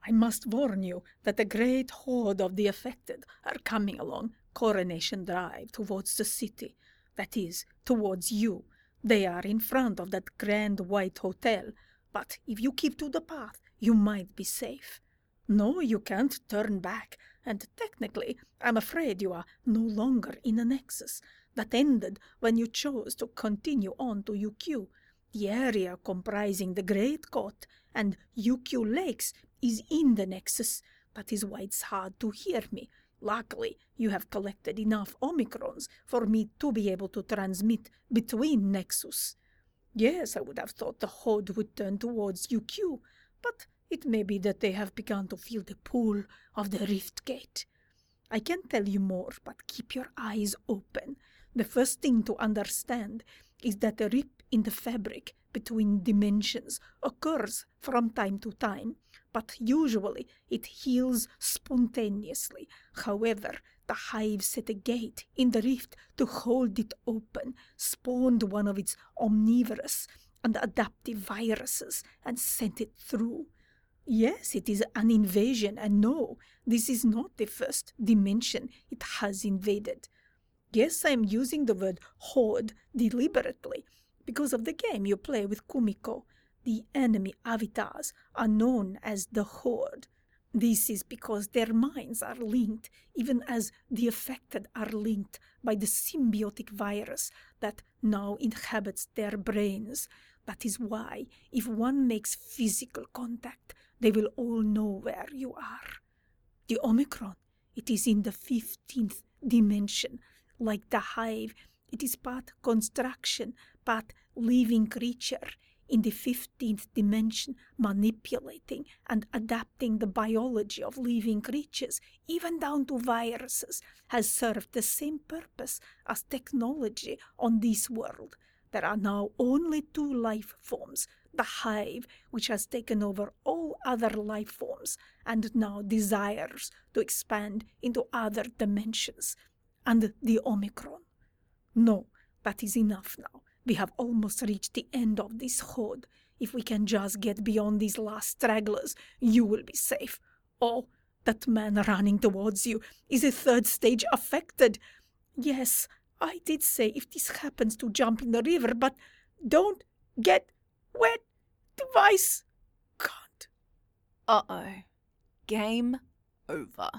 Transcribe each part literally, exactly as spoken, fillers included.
I must warn you that the great horde of the affected are coming along Coronation Drive towards the city. That is, towards you. They are in front of that grand white hotel, but if you keep to the path, you might be safe. No, you can't turn back, and technically, I'm afraid you are no longer in a nexus. That ended when you chose to continue on to U Q. The area comprising the Great Court and U Q Lakes is in the nexus. That is why it's hard to hear me. Luckily, you have collected enough Omicrons for me to be able to transmit between nexus. Yes, I would have thought the horde would turn towards U Q, but it may be that they have begun to feel the pull of the rift gate. I can tell you more, but keep your eyes open. The first thing to understand is that a rip in the fabric between dimensions occurs from time to time, but usually it heals spontaneously. However, the hive set a gate in the rift to hold it open, spawned one of its omnivorous and adaptive viruses, and sent it through. Yes, it is an invasion, and no, this is not the first dimension it has invaded. Yes, I am using the word horde deliberately because of the game you play with Kumiko. The enemy avatars are known as the Horde. This is because their minds are linked, even as the affected are linked by the symbiotic virus that now inhabits their brains. That is why, if one makes physical contact, they will all know where you are. The Omicron, it is in the fifteenth dimension. Like the hive, it is part construction, part living creature in the fifteenth dimension, manipulating and adapting the biology of living creatures, even down to viruses, has served the same purpose as technology on this world. There are now only two life forms, the hive, which has taken over all other life forms and now desires to expand into other dimensions, and the Omicron. No, that is enough now. We have almost reached the end of this horde. If we can just get beyond these last stragglers, you will be safe. Oh, that man running towards you is a third stage affected. Yes, I did say if this happens to jump in the river, but don't get wet twice. Can't. Uh-oh. Game over.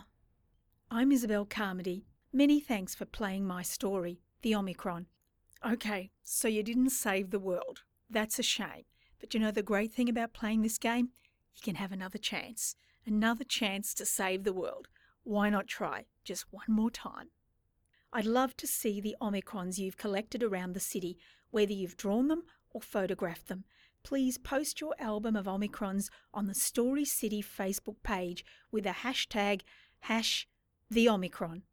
I'm Isabel Carmody. Many thanks for playing my story, The Omicron. Okay, so you didn't save the world. That's a shame. But you know the great thing about playing this game? You can have another chance. Another chance to save the world. Why not try just one more time? I'd love to see the Omicrons you've collected around the city, whether you've drawn them or photographed them. Please post your album of Omicrons on the Story City Facebook page with the hashtag hash the Omicron.